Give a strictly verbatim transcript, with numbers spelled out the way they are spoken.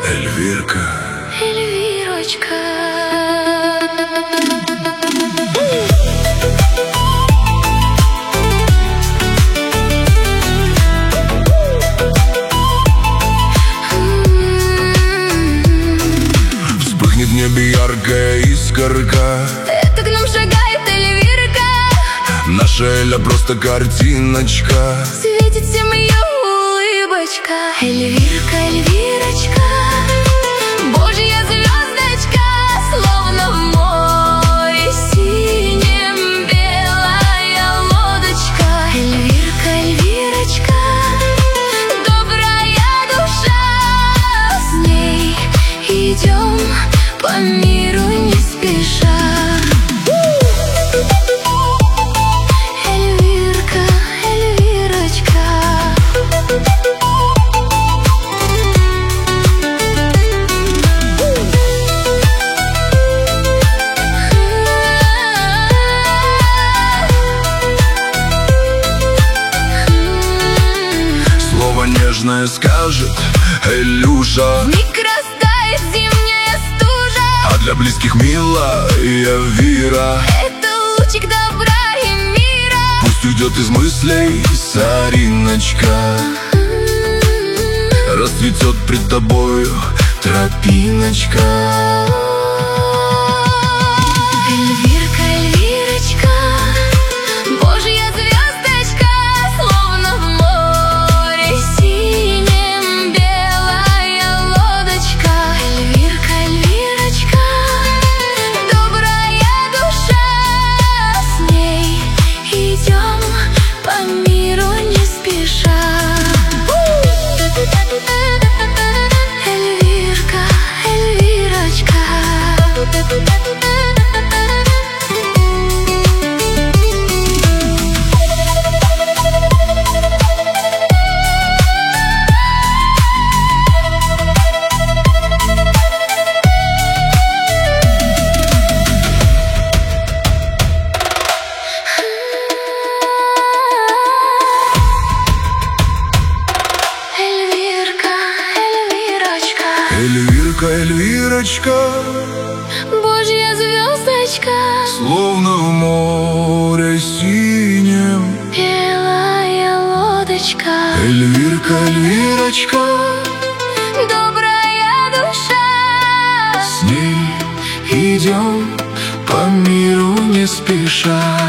Эльвирка, Эльвирочка. вспыхнет в небе яркая искорка. Это к нам шагает Эльвирка. Наша Эля просто картиночка. Светит всем ее улыбочка. Эльвирка, Эльвирочка, Божья звездочка, словно в море синем белая лодочка. Эльвирка, Эльвирочка, добрая душа, с ней идем по миру не спеша. Эльвирка, Эльвирочка. Слово нежное скажет Элюша, Миг растает зимняя стужа. а для близких мила и Вира. Это лучик добра и мира. Пусть уйдет из мыслей сориночка, расцветет пред тобою тропиночка. Эльвирка, Эльвирочка, Божья звездочка, словно в море синем белая лодочка. Эльвирка, Эльвирочка, добрая душа, с ней идем по миру не спеша. Эльвирка, Эльвирочка. Эльвирка, Эльвирочка, Эльвирка, Эльвирочка, Божья звездочка, словно в море синем. белая лодочка. Эльвирка, Эльвирочка, Добрая душа, с ней идем по миру не спеша.